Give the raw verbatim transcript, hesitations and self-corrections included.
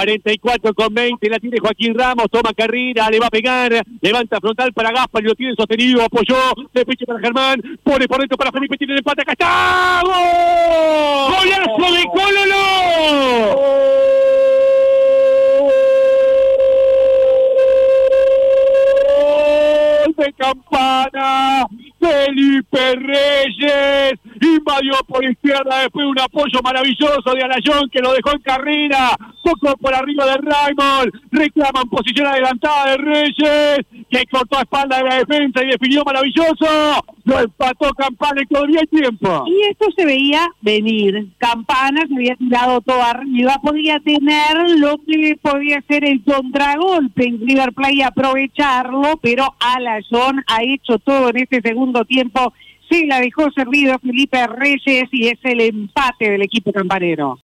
cuarenta y cuatro con veinte, la tiene Joaquín Ramos, toma carrera, le va a pegar, levanta frontal para Gaspar y lo tiene sostenido, apoyó, de pecho para Germán, pone por dentro para Felipe, tiene el empate, acá está, ¡gol! ¡Golazo de Cololo! ¡Gol de Campana! Felipe Reyes invadió por izquierda después de un apoyo maravilloso de Alayón que lo dejó en carrera, tocó por arriba de Raymond, reclaman posición adelantada de Reyes que cortó a espalda de la defensa y definió maravilloso, lo empató Campana y todavía hay tiempo. Y esto se veía venir, Campana se había tirado todo arriba, podía tener lo que podía ser el contragolpe en River Plate, aprovecharlo, pero Alayón ha hecho todo en este segundo tiempo, se la dejó servido Felipe Reyes y es el empate del equipo campanero.